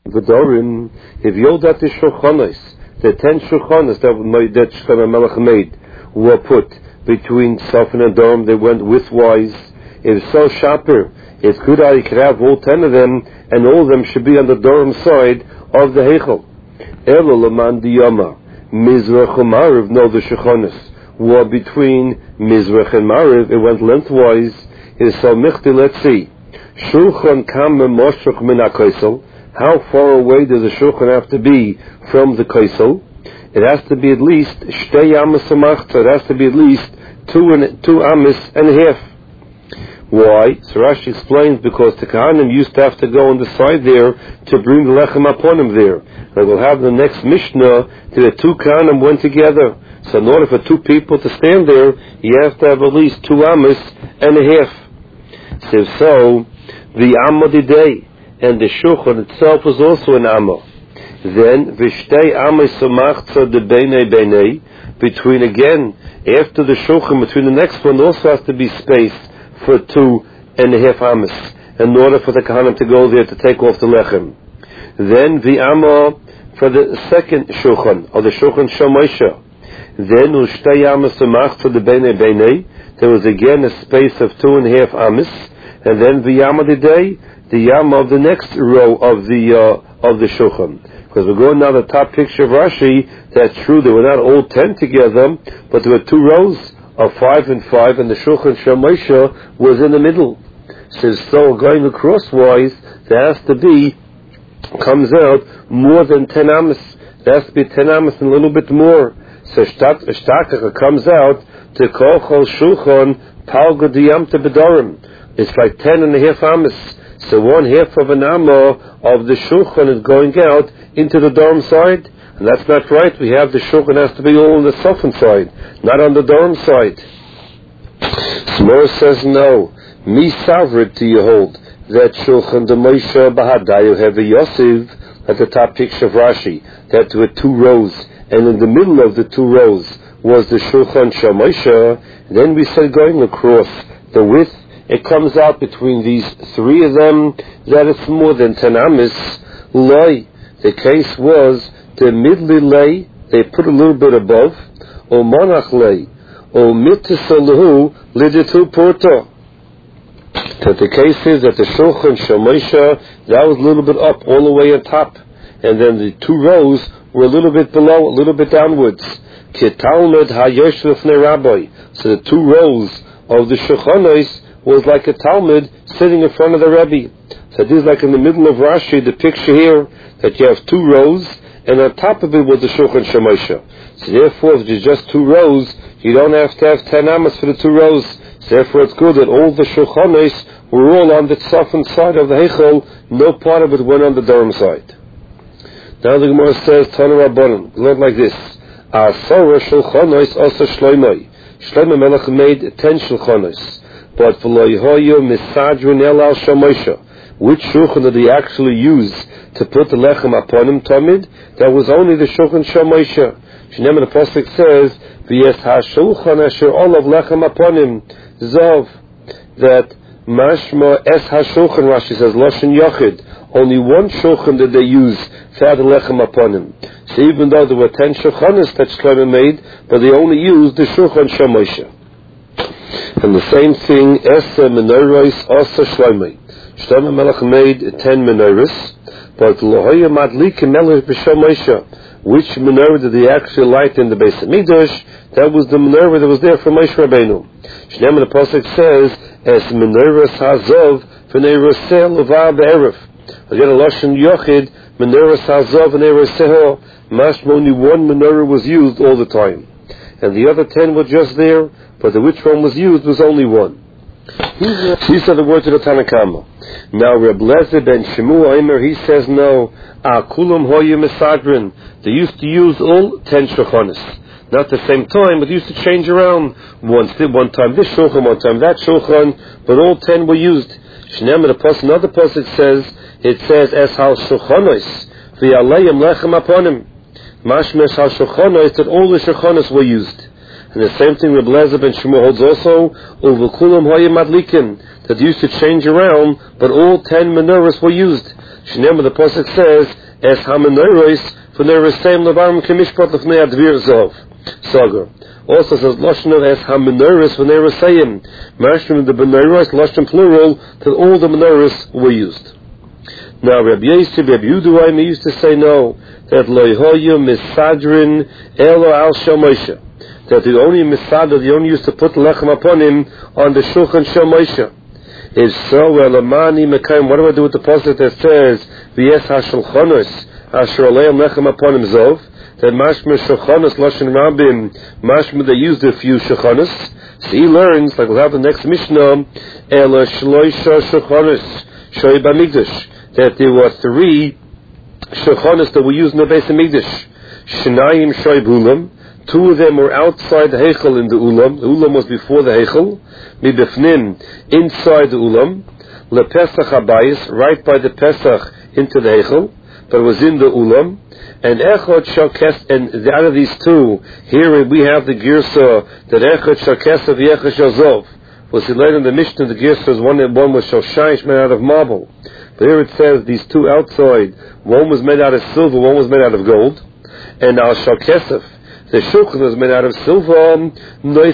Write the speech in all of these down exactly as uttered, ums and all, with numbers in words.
V'dorim, if Yodat the Shulchanos, the ten Shulchanos that, that Shlomo Melech made, were put between Sofan and Dorim, they went widthwise. If so, Shaper, it's good that you could have all ten of them, and all of them should be on the Dorim side of the Heichel. Elo Laman Diyama, Mizrach and Mariv, no, the Shulchanos were between Mizrach and Mariv, it went lengthwise. It is so michti, let's see. Shulchan Kam Moshach Min HaKosel. How far away does the shulchan have to be from the kosel? It has to be at least shtei amas umachta. It has to be at least two and two amas and a half. Why? So Rashi explains, because the Kohanim used to have to go on the side there to bring the lechem upon him there. And we'll have the next Mishnah that the two Kohanim went together. So in order for two people to stand there, you have to have at least two amas and a half. So, so the Amodidei and the shulchan itself was also an amma. Then v'shtei amay samachza de beinei beinei, between again after the shulchan, between the next one also has to be space for two and a half amas in order for the Kohanim to go there to take off the lechem. Then the amma for the second shulchan, or the shulchan Shomosha. Then v'shtei amay samachza de beinei beinei, there was again a space of two and a half amas, and then the yama day, the yama of the next row of the uh, of the shulchan. Because we're going now to the top picture of Rashi, that's true, they were not all ten together, but there were two rows of five and five, and the shulchan Shomosha was in the middle. So, so going acrosswise, there has to be, comes out more than ten amas. There has to be ten amas and a little bit more. So Shtakach comes out to Kochol Shulchan Palga Diyamta Bedorim. It's like ten and a half amas. So one half of an amma of the shulchan is going out into the dorm side, and that's not right. We have the shulchan has to be all on the sofan side, not on the dorm side. Smor says no. Mi savrit do you hold that shulchan the Moshe Bahadayu have a Yosef at the top picture of Rashi, that there were two rows, and in the middle of the two rows was the shulchan Shomosha. Then we said going across the width, it comes out between these three of them that it's more than ten amas. Loi, the case was the midli lay, they put a little bit above, or monach lay, or mitisalahu liditu porto. That the case is that the shulchan Shomosha, that was a little bit up, all the way on top, and then the two rows were a little bit below, a little bit downwards. Ketalmed hayosh lefnei rabbi. So the two rows of the shulchanos was like a Talmud sitting in front of the Rebbe. So this is like in the middle of Rashi, the picture here, that you have two rows, and on top of it was the Shulchan Shomosha. So therefore, if there's just two rows, you don't have to have ten amas for the two rows. So therefore, it's good that all the Shulchanos were all on the Tzafan side of the Heichel, no part of it went on the Durham side. Now the Gemara says, Tana Rabbanan, learn like this. Asara Shulchanos also Shloimei. Shloimei Melech made ten Shulchanos. But for Loihoyo Misadron El Al Shomosha, which shulchan did he actually use to put the lechem upon him, Tamid? That was only the shulchan Shomosha. Shneim the pasuk says, "V'yes hashulchan asher olav lechem upon him." Zov, that mashma es hashulchan. Rashi says loshen yochid. Only one shulchan did they use to have the lechem upon him. So even though there were ten shulchanos that Shlomo made, but they only used the shulchan Shomosha. And the same thing, Esa Menorahs Asa Shloimei. Shlomo Melech made ten menorahs, but Lohoya Madlika Melech B'Shomosha. Which menorah did he actually light in the Beis Hamikdash? That was the menorah that was there for Moshe Rabbeinu. Shneim the pasuk says, "Es menorahs hazov v'nei roseh levar be'erev." Again, a lashon yochid, menorahs hazov v'nei roseh. Mashma only one menorah was used all the time, and the other ten were just there. But the which one was used was only one. These are the words of the Tanakama. Now Reb Lezer ben Shemua Omer, he says no. Akulam hoyu mesadrin. They used to use all ten shulchanos. Not at the same time, but they used to change around. One, one time this shulchan, one time that shulchan, but all ten were used. Shneim the pasuk, another pasuk says, it says as hal shulchanos v'yaleim lechem aponim. Mashmes hal shulchanos, that all the shulchanos were used. And the same thing Reb Lezer ben Shmuel holds also, Uvukulam hoye madlikin, that used to change around, but all ten menorahs were used. Shneim, the pasuk says, "Es hamenoros v'neroseim levarim kemishpat lefnei advir zov." Sagar. Also says lashon of es hamenoros v'neroseim. Mashrim the menorahs lashon plural that all the menorahs were used. Now Rabbi Yosef, Rabbi Yehuda used to say no, that loihoyu misadrin elo al shel Moshe. That the only misadr, the only used to put lechem upon him on the shulchan shel Moshe. If so, well, amani mekayim. What do I do with the pasuk that says v'yes hashulchanos asher aleim lechem upon him zov? That mashma shulchanos lashon rabim, mashma they used a few shulchanos. So he learns, like we'll have the next mishnah, ela shloisha shulchanos shoy b'mikdash. That there were three shulchanos that were used in the Beis Hamikdash. Shnayim shoy b'ulam. Two of them were outside the Heichel in the Ulam. The Ulam was before the Heichel. Mibefnim, inside the Ulam. LePesach Habayis, right by the Pesach into the Heichel. But it was in the Ulam. And Echad Shakes, and out of these two, here we have the Girsa, that Echad Shakes of Yechad Shazov. Was he later in the Mishnah, the Girsa was one, one was Shoshayish, made out of marble. But here it says these two outside, one was made out of silver, one was made out of gold. And Al Shakesef, the shulchan was made out of silver. When the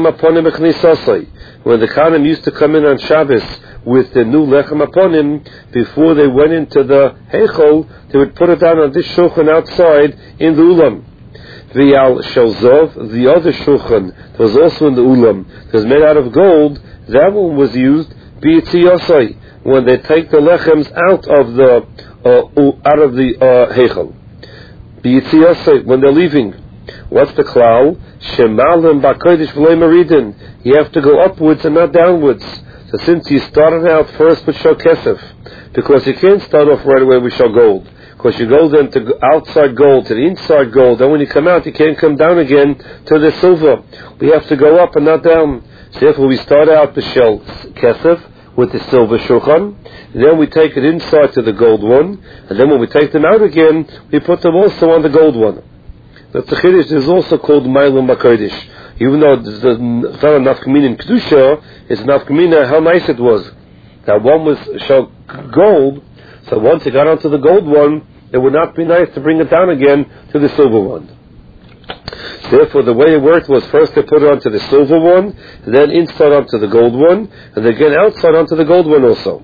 Khanim used to come in on Shabbos with the new lechem upon him, before they went into the Heichel, they would put it down on this shulchan outside in the Ulam. The Al Shalzov, the other shulchan that was also in the Ulam, that was made out of gold, that one was used b'yitziyosai, when they take the lechems out of the uh, out of the uh, Heichel. B'yitziyosai, when they're leaving. What's the klal? Shemalim b'kodesh v'lei maridin. You have to go upwards and not downwards. So since you started out first with shal kesef, because you can't start off right away with shal gold, because you go then to outside gold to the inside gold, then when you come out you can't come down again to the silver. We have to go up and not down. So therefore we start out with shal kesef with the silver shulchan, and then we take it inside to the gold one, and then when we take them out again, we put them also on the gold one. That the Chiddush is also called Mailam HaKodesh. Even though it's not a nafkamina in Kedusha, it's a nafkamina how nice it was. Now one was shal gold, so once it got onto the gold one, it would not be nice to bring it down again to the silver one. So therefore the way it worked was first they put it onto the silver one, and then inside onto the gold one, and then again outside onto the gold one also.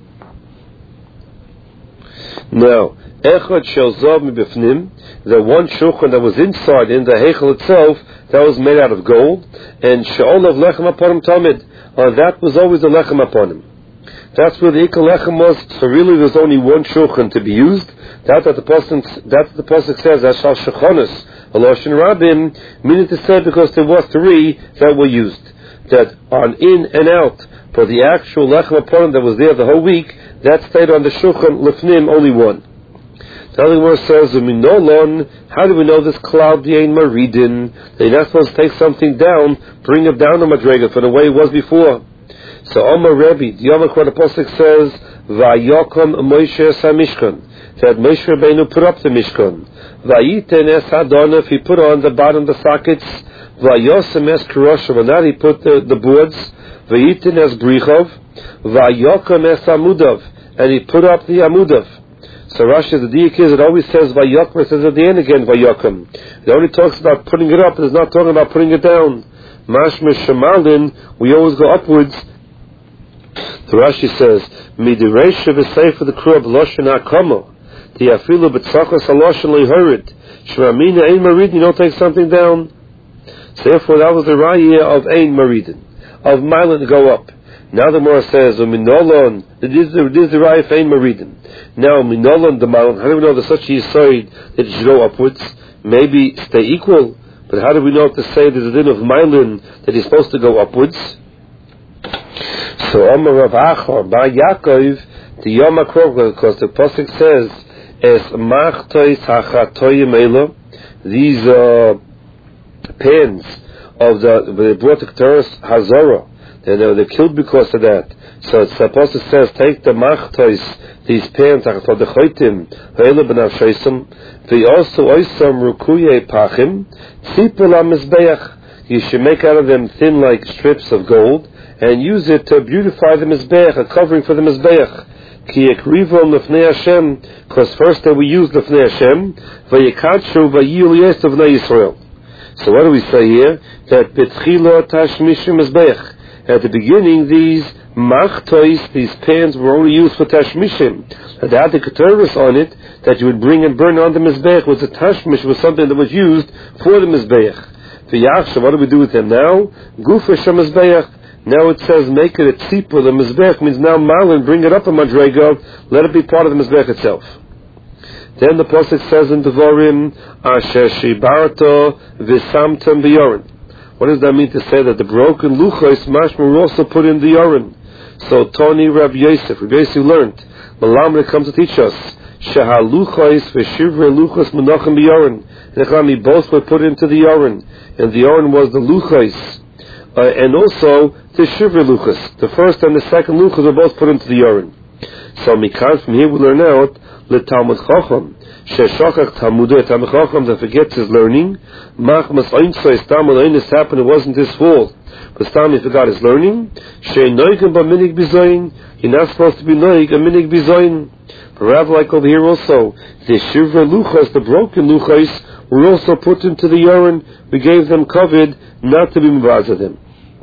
Now, Echad shel zav mibefnim, the one shulchan that was inside in the Heichel itself, that was made out of gold, and she'olav lechem upon him tamid, uh, that was always the lechem upon him. That's where the ikal lechem was. So really, there's only one shulchan to be used. That's what the pasuk. That's what the pasuk says. Ashal shechonis, aloshin rabim, meaning to say because there were three that were used. That on in and out for the actual lechem upon him that was there the whole week, that stayed on the shulchan lefnim only one. The other word says, how do we know this cloud yain maridin? That you're not supposed to take something down, bring it down to Madrega for the way it was before. So Omar Rebbe, the Yom HaKor, the Pasuk says, Vayokom Moshe es HaMishkan. That Moshe Rabbeinu put up the Mishkan. Vayiten es Adonif, he put on the bottom the sockets. Vayosem es Keroshim, and that he put the, the boards. Vayiten es Brichov. Vayokom es Amudav, and he put up the Amudav. So Rashi, the diak is, it always says Vayokom, it says at the end again Vayokom. It only talks about putting it up, it's not talking about putting it down. Mashma Shemalin, we always go upwards. The Rashi says, Midireisha v'seif the krub loshen ha'kama, tiafilu b'tzachas haloshen le'horid, shmamina ein maridin, you don't take something down. So therefore that was the raya of ein maridin, of milin to go up. Now the Gemara says, Minolon, this is the, this is the raya of ein maridin. Now Minolon the milin, how do we know that such a yisoid that it should go upwards? Maybe stay equal, but how do we know to say there's a din of milin that is supposed to go upwards? So Omar Rav Achor Bar Yaakov, the Yom HaKor, because the pasuk says, "Es machtois hachatoyim elo," these uh, pans of the they brought the Keteros Hazorah, they they were killed because of that. So the pasuk says, "Take the machtois, these pans for the choitim elo benavsheisim, they also oisam rukuye pachim tzipul hamizbeach." You should make out of them thin like strips of gold, and use it to beautify the Mizbeach, a covering for the Mizbeach. Ki ekrivo lefnei Hashem, because first that we use lefnei Hashem, vayikadshu vayil yes of Yisrael. So what do we say here? That betchila tashmishim mizbeach. At the beginning, these machtois, these pans, were only used for tashmishim. And they had the keteris on it that you would bring and burn on the mizbeach. Was a tashmish was something that was used for the mizbeach. The yachshav, what do we do with them now? Gufa shemizbeach. Now it says make it a tzipur. The mizbeach means now malin, bring it up a madrego, let it be part of the mizbeach itself. Then the pasuk says in Devarim, Asher shibarto v'samtem b'yorin. What does that mean to say that the broken luchos mashma were also put in the yorin? So Tony Rab Yosef, Rab Yosef learned, Malamre comes to teach us, Sheha luchos v'shivre luchos menachem b'yorin. Nechami both were put into the yorin, and the yorin was the luchos, uh, and also the shivre luchos. The first and the second luchos were both put into the yorin. So mikan, from here we learn out Talmud Chacham, Sheshachach Talmudei Talmud Chacham that forgets his learning. Machmas Einsois Talmud Einis happened, it wasn't his fault, but Talmud forgot his learning. Shei Noigim B'Minig B'Zoyin, you're not supposed to be Noig a Minig B'Zoyin. But rather, like over here also, the Shivra Luchos, the broken Luchos, were also put into the Yoren. We gave them covered not to be Mavazah them.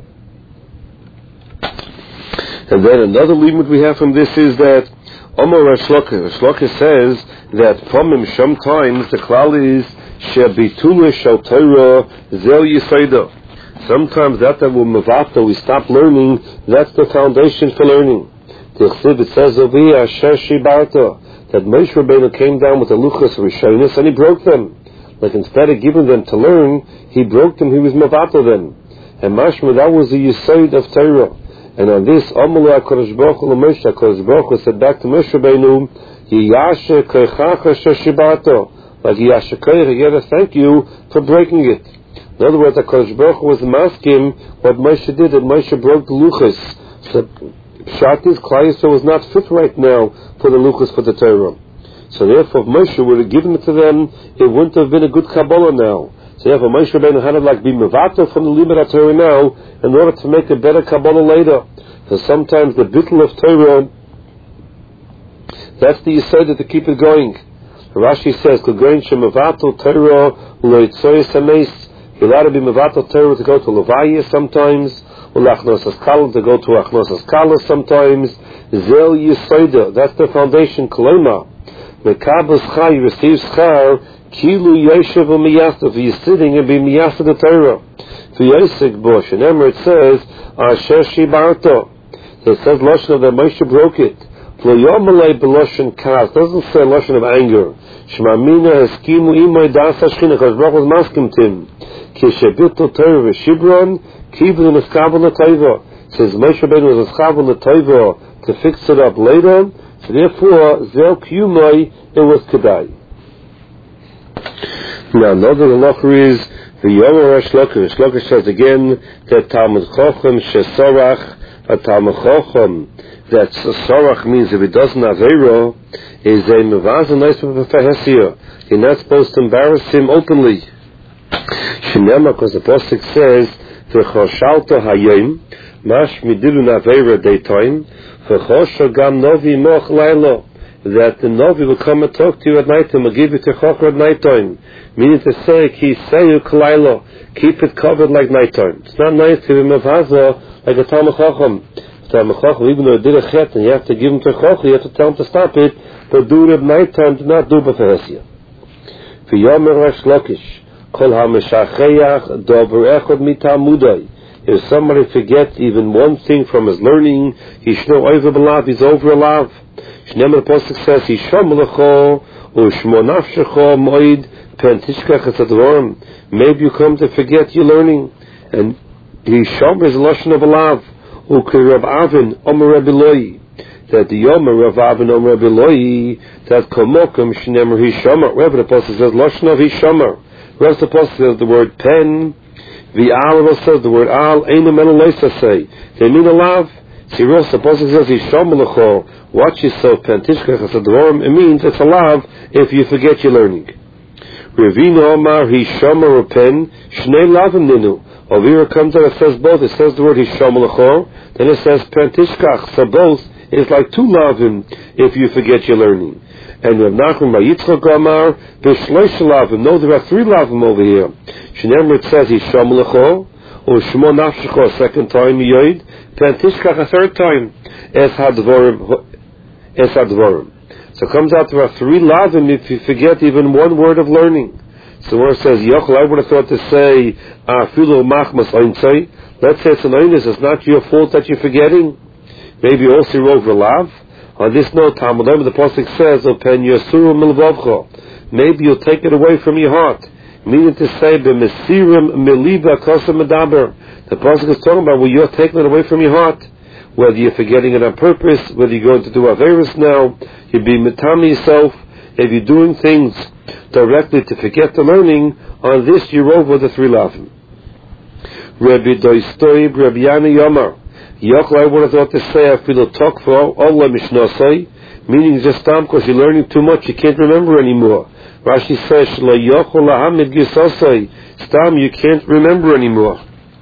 And then another limit we have from this is that Omar Rashloka, Rashloka says that from him sometimes the klal is shebitula shel Torah zel yisayda. Sometimes that that will mavato, we stop learning, that's the foundation for learning. The Chsiv, it says over here, Asher shibarta, that Moshe Rabbeinu came down with the luchos rishonos and he broke them. Like instead of giving them to learn, he broke them, he was mavato them. And mashma, that was the yisayd of Torah. And on this, Amalei HaKadosh Baruch Hu Moshe, HaKadosh Baruch Hu said back to Moshe Rabbeinu, Yiyashe Koichacha Sheshibato, like Yiyashe Koich, I gotta thank you for breaking it. In other words, HaKadosh Baruch Hu was asking what Moshe did, that Moshe broke the luchos. So Shatis, Klal Yisrael was not fit right now for the luchos for the Torah. So therefore, if Moshe would have given it to them, it wouldn't have been a good Kabbalah now. So therefore, Moshe Rabbeinu had to like be mevato from the limit of Torah now in order to make a better Kabbalah later. So sometimes the bittul of Torah, that's the yisod to keep it going. Rashi says, "Kogoin shemevato Torah loitzoyis hameis." You're allowed to be mevato Torah to go to Levaya sometimes, or lachnosas kala to go to achnosas kala sometimes. Zel yisoda, that's the foundation. Koloma mekabel schar, you receive schar. Kilu Yoshev Miyasaf, he is sitting and be Miyasaf the Torah. For Yosef Bosh, and Emmer it says, Asher Shibarto. It says Lashon that Moshe broke it. Flo Yomalei B'Lashon Kas, doesn't say Lashon of anger. Shmamina Eskimu Imay Das Hashchina, because Baruch was maskim tim. Ki Shebitul Torah V'Shibron, Kibun Eskabel L'Toiva. It says Moshe Rabbeinu was Eskabel L'Toiva to fix it up later. So therefore, Zel Kiyumai, it was Kedai. Now another halacha is the Yomer Rashloka. Rashloka says again that Talmud Chacham shesorach, a Talmud Chacham that sorach means if it doesn't have Eiro, is a mevazah nice of a fehesia. You're not supposed to embarrass him openly. Shinema, because the pasuk says v'choshalto hayom mash midilu naveira daytime v'chosha gam novi moch lailo. That the Novi will come and talk to you at night time, will give you to Chokra at night time. Meaning to say, Ki Seyu Kalailo, keep it covered like night time. It's not nice to be Mavaza like a Talmud Chacham. Talmud Chacham, even though it did a chet and you have to give him to Chokra, you have to tell him to stop it, but do it at night time, do not do B'Feresia. V'yomer Resh Lakish, Kol HaMeshacheach Dover Echad Mitamudai. If somebody forgets even one thing from his learning, he should know over b'lav, he's over a lav. Shneimah the pasuk says, Yishom lecho u'shmo nafshecho moed pen tishkach et advarim. Maybe you come to forget your learning, and Yishom is a lashon of a lav. U'kei Rav Avin Omer Rabbi Loi, that the Yomer Rav Avin Omer Rabbi Loi, that komokum shneimah Yishomer. Wherever the pasuk says lashon of Yishomer, wherever the pasuk says the word pen. The al says the word al einu menaleisa say they mean a lav. See, Rosh the pasuk says Yishom lecho. Watch yourself, pentishkach asadvorim. It means it's a lav if you forget your learning. Revino Omar Yishom or pen shnei lavim ninu. Over here it comes out, it says both. It says the word Yishom lecho, then it says pentishkach. So both is like two lavim if you forget your learning. And Rav Nachman Bar Yitzchak Amar b'shloish lavim. No, there are three lavim over here. Shneimar it says Hisham lecho or Shmo nafshecho a second time Yoid Pantishkach a third time Es hadvorim Es hadvorim. So it comes out there are three lavim if you forget even one word of learning. So where it says Yochel, I would have thought to say Afilu machmas eintzai. Let's say it's an einus. It's not your fault that you're forgetting. Maybe also you wrote lav. On this note, Talmud the pasuk says, "Open yasuru milvavcha." Maybe you'll take it away from your heart. Meaning to say, "B'mesirim miliba kosam medaber." The pasuk is talking about where you're taking it away from your heart. Whether you're forgetting it on purpose, whether you're going to do averus now, you're being metami yourself. If you're doing things directly to forget the learning, on this you're over the three lavim. Rabbi Doistoib, Rabbi Yana Yomar. Yochel, I would have thought to say, I feel a talk for Allah Mishnasai, meaning just time because you're learning too much, you can't remember anymore. Rashi says, Shla Yochel Lahamid Gisasai, Stam, you can't remember anymore.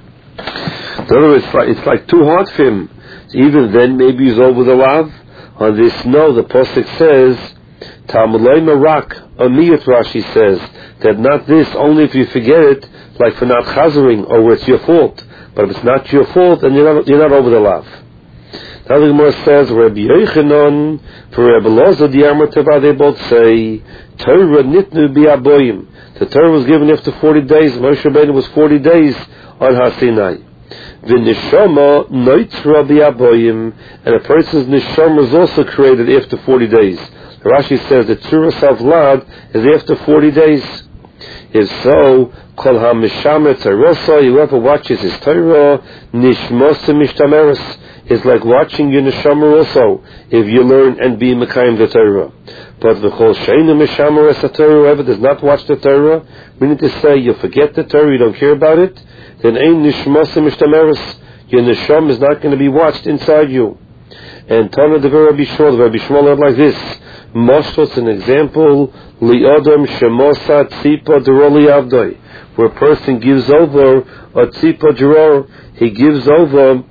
In other words, it's like too hard for him. Even then, maybe he's over the lav. On this, no, the pasuk says, Talmudai Marak, Amiyat, Rashi says, that not this, only if you forget it, like for not chazering, or where it's your fault. But if it's not your fault, then you're not, you're not over the lav. Now the Gemara says, Rabbi Yochanan, for Rabbi Loza, the Amar Teva, they both say, Torah nitnu bi'aboyim. The Torah was given after forty days. Moshe Rabbeinu was forty days on Har Sinai. V'neshama noitra bi'aboyim, and a person's neshama was also created after forty days. Rashi says that Tzura Savlad is after forty days. If so, Kol HaMishamer Torah, whoever watches his Torah, Nishmosa Mishtameres, is like watching your Neshama also, if you learn and be Mekayim the Torah. But V'chol Sheinu Mishameres the Torah, whoever does not watch the Torah, meaning to say you forget the Torah, you don't care about it, then Ein Nishmosa Mishtameres, your Neshama is not going to be watched inside you. And Tana Devar Rabbi Shmuel, Rabbi Shmuel learned like this. Moshos, an example, li'odam shemosa tzipa deroli avdoi, where a person gives over a tzipa deror, he gives over,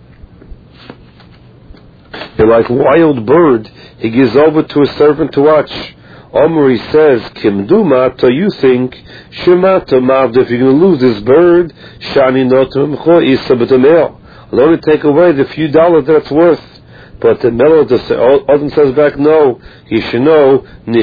like a wild bird, he gives over to a servant to watch. Omri says, Kimduma, to you think, Shemata mavda, if you're going to lose this bird, Shani notam cho isa b'tameo. I'll only take away the few dollars that it's worth. But the Melech Odin says back, no, you should know,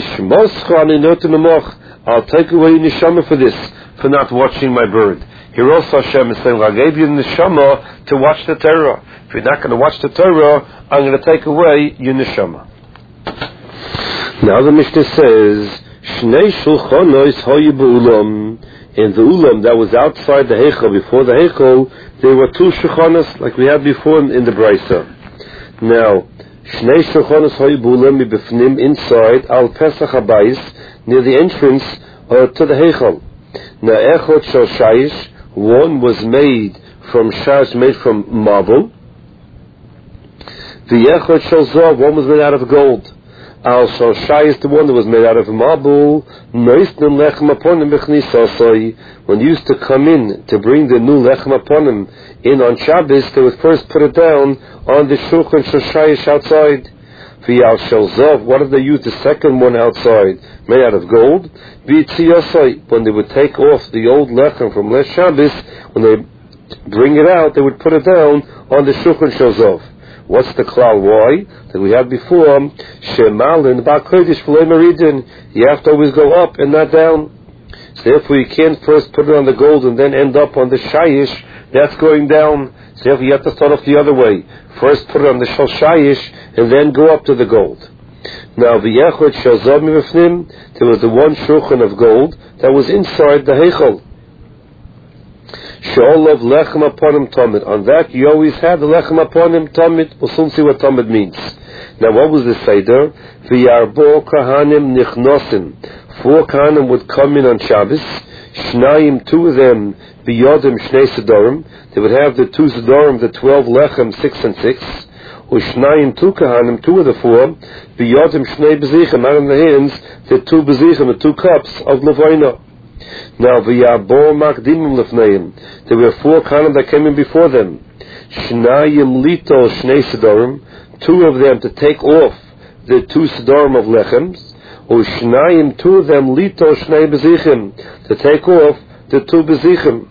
I'll take away your neshama for this, for not watching my bird. Here also Hashem is saying, I gave you the neshama to watch the Torah. If you're not going to watch the Torah, I'm going to take away your neshama. Now the Mishnah says, Shnei shulchanos hoyu b'ulam. In the ulam that was outside the heichal, before the heichal, there were two shulchanos, like we had before in, in the Brisa. Now, Shnei Shulchanos Hayu B'ulam Mibifnim inside Al Pesach Habayis near the entrance uh, to the Heichal. Now, Echot Shel Shayish, one was made from Shayish, made from marble. The Echot Shel Zav, one was made out of gold. Al Shel Shayish, the one that was made out of marble. Noisnim Lechem Aponim B'chnisasai. When they used to come in to bring the new Lechem Aponim in on Shabbos, they would first put it down on the Shulchan Shoshayish outside. V'yal Shel Zav, what did they use the second one outside, made out of gold? V'yitziyasai, when they would take off the old Lechem from last Shabbos, when they bring it out, they would put it down on the Shulchan Shel Zav. What's the klal? Why? That we had before, Shemalin Ba'kodesh V'lei Meridin, you have to always go up and not down. So therefore you can't first put it on the gold and then end up on the Shayish, that's going down. So therefore you have to start off the other way. First put it on the Shel Shayish and then go up to the gold. Now the Yechot Shel Zav Mivifnim, there was the one shulchan of gold that was inside the Heichal. She'olav Lechem Aponim Tomid. On that you always had the Lechem Aponim Tomid. We'll soon see what Tomid means. Now what was the Seder? V'yarbo Kahanim Nichnosim. Four Kahanim would come in on Shabbos. Shnayim, two of them, B'yodim Shnei Sedorim. They would have the two Sedorim, the twelve Lechem, six and six. Ushnayim, two Kahanim, two of the four. B'yodim Shnei Bezichem, out in the hands, the two Bezichem, the two cups of Levina. Now, v'yabo makdimim lefneim. There were four kahanim that came in before them. Shnayim lito shnei sedorim. two of them to take off the two sedarim of lechems, Ushnayim, two of them, Lito Shnei Bezichim, to take off the two Bezichim.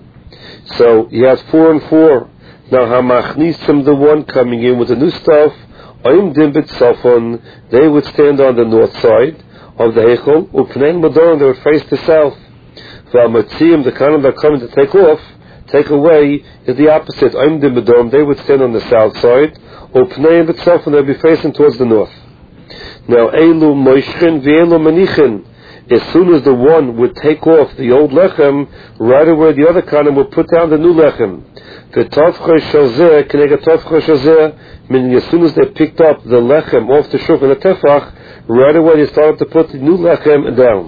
So he has four and four. Now Hamachnisim, the one coming in with the new stuff, Oimdim B'Tzafon, they would stand on the north side of the Heichel, Upnein Madon, they would face the south. V'Amatzim, the kind that are coming to take off, take away, is the opposite. Oimdim B'Dom, they would stand on the south side, Upnein B'Tzafon, they would be facing towards the north. Now, Eilu Moishchen V'Eilu Manichin. As soon as the one would take off the old lechem, right away the other kanim would put down the new lechem. V'Tovcha Shazeh K'nega Tovcha Shazeh, meaning as soon as they picked up the lechem off the shulchan the tefach, right away they started to put the new lechem down.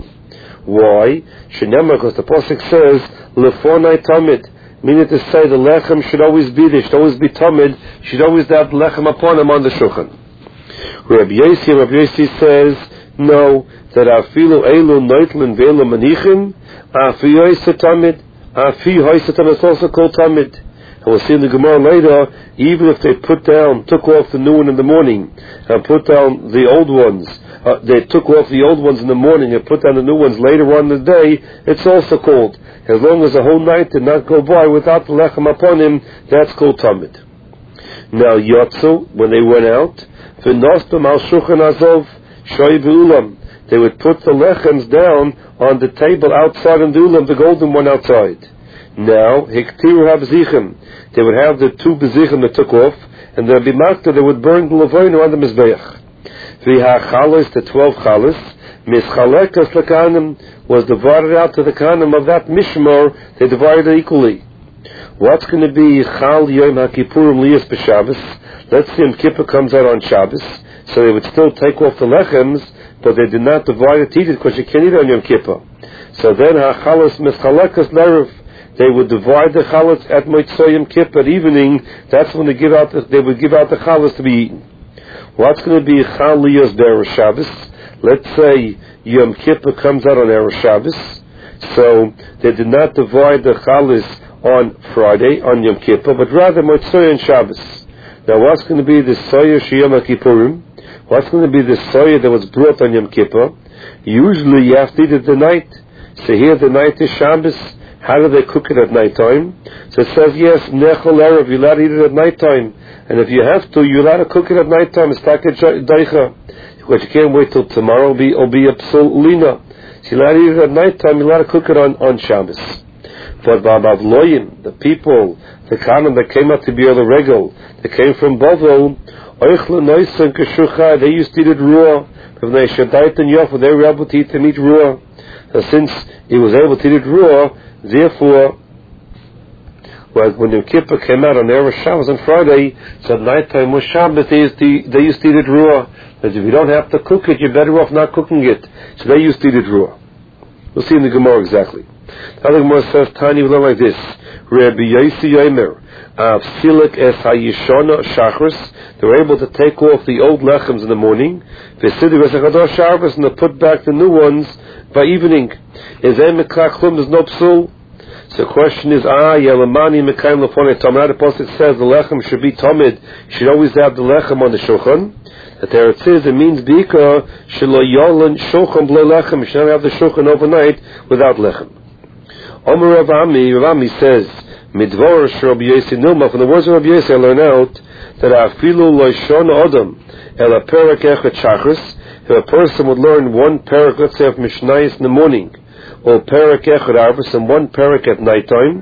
Why? Shenemar, because the pasuk says Lefonai Tamid, meaning to say the lechem should always be there, should always be tamid, should always have the lechem upon him on the shulchan. Rabbi Yossi, Rabbi Yossi says, no, that afilu elu noitlin ve'elu manichin, afi yoyse tamid, afi yoyse tamid is also called tamid. And we'll see in the Gemara later, even if they put down, took off the new one in the morning, and put down the old ones, uh, they took off the old ones in the morning and put down the new ones later on in the day, it's also called. As long as the whole night did not go by without the lechem upon him, that's called tamid. Now Yotzu, when they went out, v'nostum al shulchan azov shoy b'ulam, they would put the lechems down on the table outside in the ulam, the golden one outside. Now hiktiru habzichem, they would have the two bezichem that took off, and there'd be makta, they would burn the levoinu on the mizbeach. V'hachalos, the twelve chalos, mischalekas lekanim, was divided out to the kanim of that mishmor, they divided it equally. What's going to be Chal Yom HaKippurim Liyas B'Shabbos? Let's say Yom Kippur comes out on Shabbos, so they would still take off the lechems, but they did not divide it, eat it, because you can't eat on Yom Kippur. So then HaChalos Mischalekas L'Erev, they would divide the chalos at Motzei Yom Kippur at evening. That's when they give out the, they would give out the chalos to be eaten. What's going to be Chal Liyas B'Erev Shabbos? Let's say Yom Kippur comes out on Erev Shabbos, so they did not divide the chalos on Friday, on Yom Kippur, but rather Motzei and Shabbos. Now what's going to be the soya sheyom HaKippurim? What's going to be the soya that was brought on Yom Kippur? Usually you have to eat it the night. So here the night is Shabbos. How do they cook it at night time? So it says, yes, nechol erev, you're allowed to eat it at night time. And if you have to, you're allowed to cook it at night time. It's like a daicha. Because you can't wait till tomorrow, it'll be, it'll be a psul lina. So you're allowed to eat it at night time, you're allowed to cook it on, on Shabbos. But Babavloyim, the people, the Kanim that came out to be the regal, they came from Bavel, they used to eat it raw. They were able to eat the meat raw. So since he was able to eat it raw, therefore, when Yom Kippur came out on Erev Shabbos on Friday, so at night time was Shabbos, they used, to, they used to eat it raw. But if you don't have to cook it, you're better off not cooking it. So they used to eat it raw. We'll see in the Gemara exactly. The other Gemara says, Tani, we learn like this. Rabbi Yossi Yomer, of Silik es hayishona shachris, they were able to take off the old lechems in the morning, v'sidik es hachador Shabbos, and to put back the new ones by evening. Is em meklach chum, there's no psul. So the question is, ah, yelamani mekayim lefonei tamid. The pasuk says the lechem should be tamid. You should always have the lechem on the shulchan. That there it says, it means bika shelo yolan shulchan b'lo lechem. You should not have the shulchan overnight without lechem. Omer Rav Ami, Rav Ami says, midvor Rabbi Yossi Nilma, from the words of Rabbi Yossi I learn out that afilu lo shon adam el perek echad shachris. If a person would learn one perek, let's say of Mishnayos in the morning, or perek echad arvus, and one perek at night time,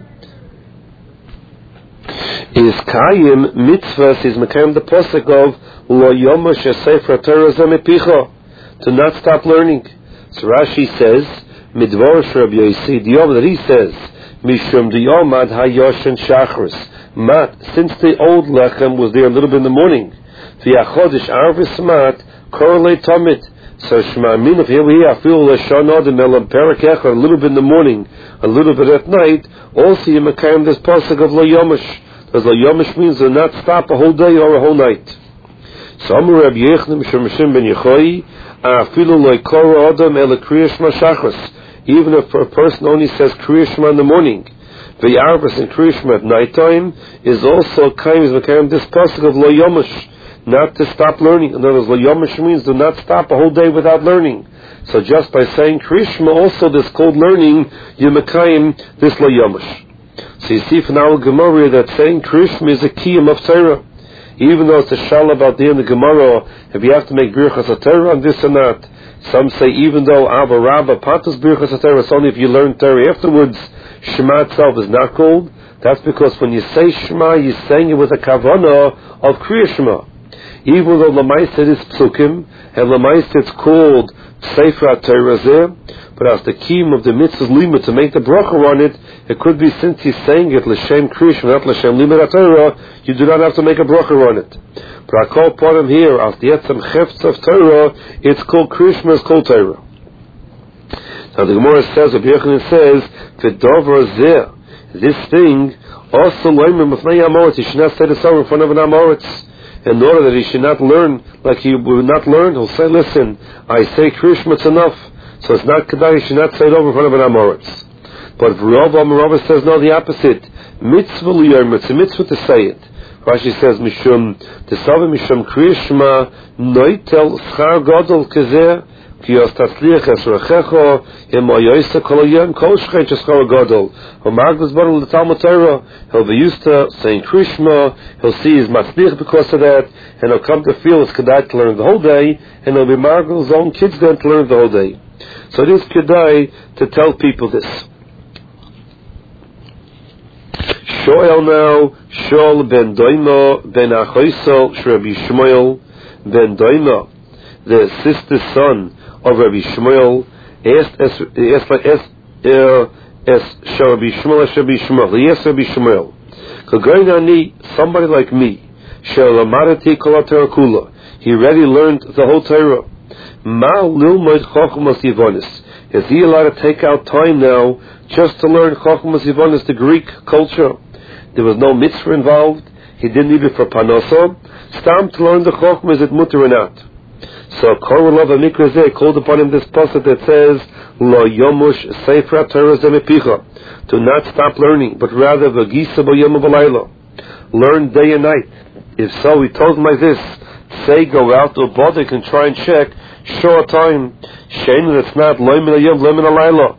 is kayim mitzvahs, is mekayim the pasuk of lo yomash sefer Torah zemipicha, to not stop learning. So Rashi says, midvor Rabbi Yossi, the Yom that he says, mishum diyomad hayoshen shachris, mat, since the old lechem was there a little bit in the morning, v'yachodesh arvus mat, correlate tamid. So Shema Aminov, here we are, feel Lashon Adam Elam Perek Echad, a little bit in the morning, a little bit at night. Also, you make this pasuk of Lo Yomish. Because Lo Yomish means to not stop a whole day or a whole night. So Amar Rabbi Yechon Mishum Mishim Ben Yechoi, Afilu Lo Kora Adam Ela Kriya Shema Shachris. Even if a person only says Kriya Shema in the morning, the Arvas and Kriya Shema at night time is also kind of this pasuk of Lo Yomish. not to stop learning. In other words, lo yomush means do not stop a whole day without learning. So just by saying Krishma, also this called learning, you mekayim this lo yomush. So you see from our Gemara that saying Krishma is a kiyum of Torah. Even though it's a shal about the end of the Gemara, if you have to make birchas Torah on this or not. Some say even though Abba Rabba Patas birchas Torah, it's only if you learn Torah afterwards, Shema itself is not called. That's because when you say Shema, you're saying it with a kavanah of Kriya Shema. Even though Lamaisa is Psukim, and Lamaisa it's called Sefer Torah Zeh, but as the kiyum of the mitzvah's limit to make the bracha on it, it could be since he's saying it l'shem Kriya Shema, not l'shem limit Torah, you do not have to make a bracha on it. But I call upon him here, as the etzem chefts of Torah, it's called Kriya Shema, it's called Torah. Now the Gemara says, Rabbi Yochanan says, V'dover zeh, this thing, also loimer mifnei amoritz, he should not say this over in front of an amoritz. In order that he should not learn like he would not learn, he'll say, listen, I say Kriya Shema, it's enough. So it's not kedai, he should not say it over in front of an amoritz. But Rav Amarava says, no, the opposite. Mitzvah liyomer, it's a mitzvah to say it. Rashi says, Mishum, Tesavim Mishum Kriya Shema, Noitel Schar Godol Kezer, Kiyos Tatzliach Esrachecho, Im Oyoisa Koloyem, Kol Shchei Cheskar Godol. Omagdas Baruch the Talmud Torah, he'll be used to saying Kriya Shema, he'll see his Matzliach because of that, and he'll come to feel it's kedai to learn the whole day, and he'll be margal his own kids then to learn the whole day. So it is kedai to tell people this. Shoel now, Shol ben Doima ben Achoisel Rabbi Shmuel ben Doima, the sister son of Rabbi Shmuel, asked as as as Rabbi Shmuel as Rabbi Shmuel. He asked Rabbi Shmuel, Kagoinani, somebody like me, Shel Amarati Kol HaTorah Kula. He already learned the whole Torah. Ma Lilmoid Chochmas Yivonis. Is he allowed to take out time now just to learn Chochmas Yivonis, the Greek culture? There was no mitzvah involved. He didn't need it for panoso. Stam to learn the Chochmah, is it mutter or not? So Korolov Amikrazeh called upon him this pasuk that says, Lo yomush sefer Torah zemepicha. Do not stop learning, but rather v'gisa b'yom v'layla. Learn day and night. If so, he told him like this, say go out to a bodik and try and check short time. Shame that it's not loy min hayom, loy min halayla.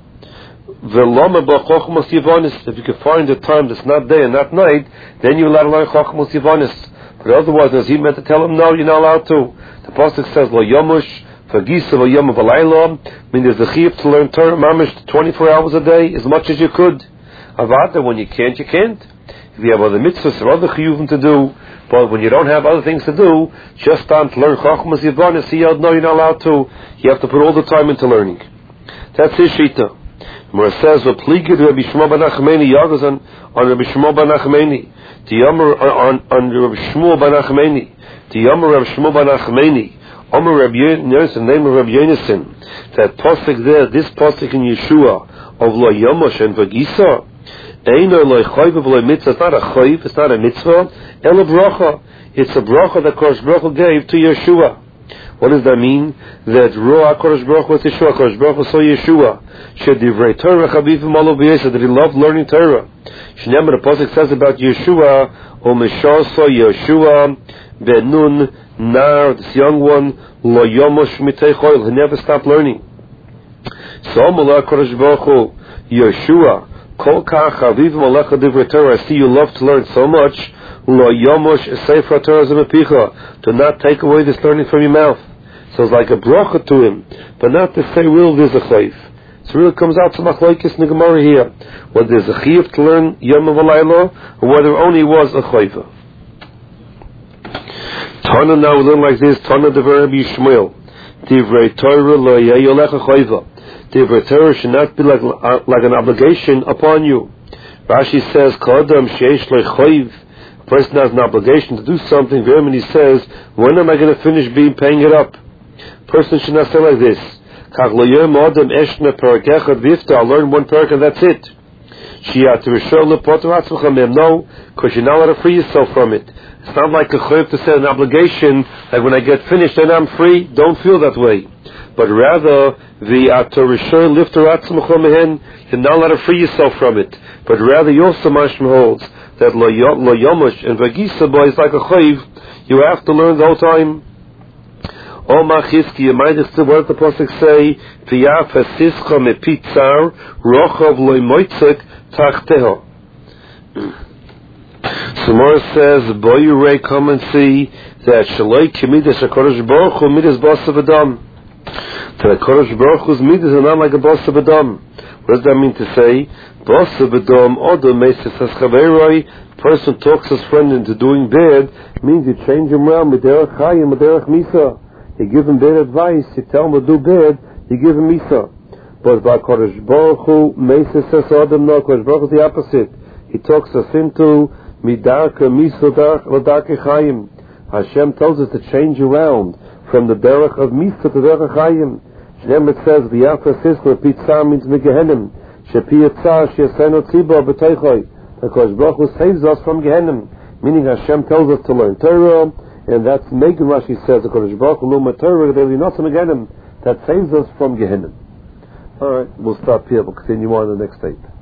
If you can find a time that's not day and not night, then you're allowed to learn Chochmos Yivonis. But otherwise, as he meant to tell him, no, you're not allowed to. The pasuk says, Lo yomush, v'gisa lo yom v'layla. I mean, there's the chiyuv to learn Torah mamish twenty-four hours a day, as much as you could. Avada, when you can't, you can't. If you have other mitzvahs or other chiyuvim to do, but when you don't have other things to do, just start to learn Chochmos Yivonis, he yelled, no, you're not allowed to. You have to put all the time into learning. That's his shita. Where it says, "V'pligid Rabbi Shmuel ben Achmeni Yagos on on Rabbi Shmuel ben Achmeni, the Yomer on on Rabbi Shmuel ben Achmeni, the Yomer Rabbi Shmuel ben Achmeni, Omer Rabbi Yonis, the name of Rabbi Yonason, that pasuk there, this pasuk in Yeshua of Lo Yomosh and V'gisa, Eino Lo Chayv V'Lo Mitzvah. It's not a chayv, it's not a mitzvah, Ela bracha. It's a bracha that Kodesh Baruch Hu gave to Yeshua. What does that mean? That Ruach HaKadosh Baruch Hu was Yeshua, HaKadosh Baruch Hu saw Yeshua. Shedivrei Torah Chavivim Olav B'Yesod, that he loved learning Torah. Shneimar, the pasuk says about Yeshua, O Mishar saw Yeshua ben Nun Nar, this young one, Lo Yomosh Mitei Choil, he never stopped learning. So Amalek HaKadosh Baruch Hu, Yeshua, Kol Kach Chavivim Alecha Divrei Torah, I see you love to learn so much. Lo yomosh sefer Torah zemepicha. Do not take away this learning from your mouth. So it's like a bracha to him, but not to say, "Will there's a chayv." So it really comes out to machlokes in the Gemara here, whether there's a chayv to learn yom v'layla, or whether only was a chayv. Tana now we learn like this. Tana devar Rabbi Shmuel, divrei Torah lo yayolecha chayva. Divrei Torah should not be like like an obligation upon you. Rashi says, "Kodam sheish lo chayv." A person has an obligation to do something. And he says, when am I going to finish being paying it up? A person should not say like this. I'll learn one parak and that's it. No, because you're not allowed to free yourself from it. It's not like a chayv to say an obligation, like when I get finished then I'm free. Don't feel that way. But rather, the atorishor lifter atzmachom, you're not allowed to free yourself from it. But rather, your samashim holds that lo yomush and v'gisa boy is like a chayv. You have to learn the whole time. O Machiski, you might have still, what did the Pasuk say? V'yaf hasischa mepitzar, rochav loy moitzek tachteho. Samar says, Boyurei, come and see that Shaloi Kemidas HaKadosh Baruch Hu Midas Basa V'Dam. That HaKadosh Baruch Hu's Midas are not like a Basa V'Dam. What does that mean to say? Basa V'Dam, Odo Meses HaSchaveroi, person talks his friend into doing bad, means you change him around, Mederach Chayim, Mederach Misa. You give him bad advice, you tell him to do bad, you give him Misa. But by HaKadosh Baruch Hu, Meses HaSadam, no, HaKadosh Baruch Hu is the opposite. He talks us into Midarka Misa Ladarke Chayim. Hashem tells us to change around from the derech of Misa to the derech of Chayim. Shneim it says, V'yafra Sisla, Pitzar means Megehenim. Shepi Yitzar, Sheseno Tzibah, B'teichoi. Because Baruch Hu saves us from Gehenim. Meaning Hashem tells us to learn Torah, and that's Megan Rashi says, because Baruch Hu learn Torah, there will be not some Gehenim. That saves us from Gehenim. Alright, we'll stop here. We'll continue on in the next tape.